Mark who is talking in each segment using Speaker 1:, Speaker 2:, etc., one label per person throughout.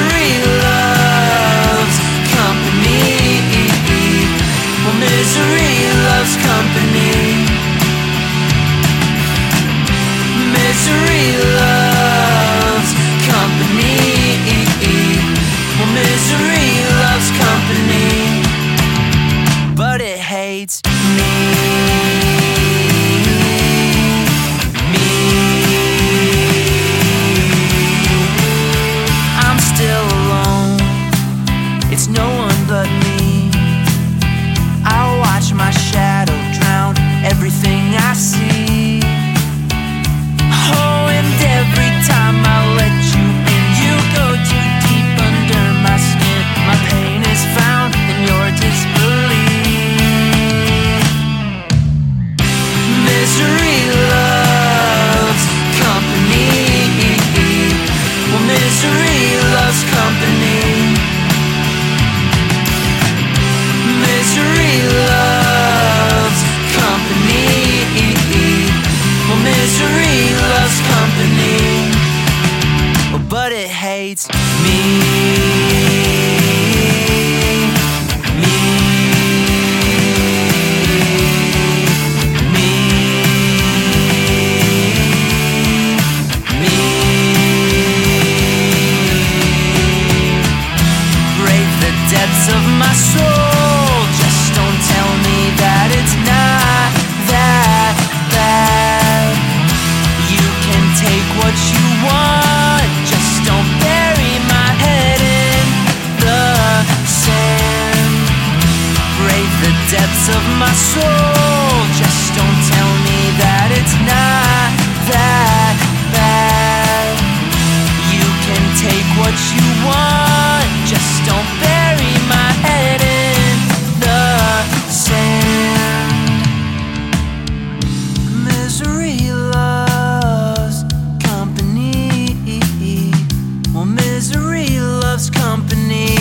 Speaker 1: misery loves company. Well, misery loves company. Misery loves company. Well, misery loves company, but it hates me. It's no one but me. I watch my shadow drown everything I see. Oh, and every time I let you in, you go too deep under my skin. My pain is found in your disbelief. Misery loves company. Well, misery loves company. Misery loves company. Well, misery loves company, but it hates me. Brave the depths of my soul. Just don't tell me that it's not that bad. You can take what you want, just don't bury my head in the sand. Brave the depths of my soul. Just don't tell me that it's not that bad. You can take what you want, just don't bury my head in the sand. Misery loves company. Well, misery loves company.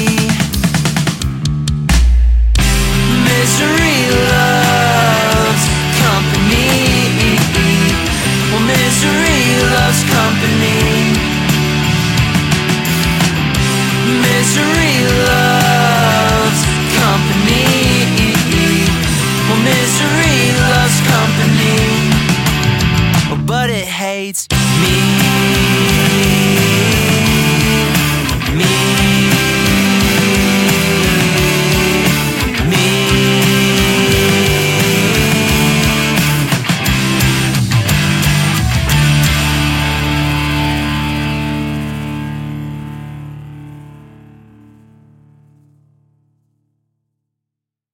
Speaker 1: Misery loves company. Well, misery loves company. Misery loves company. Well, misery loves company, but it hates me.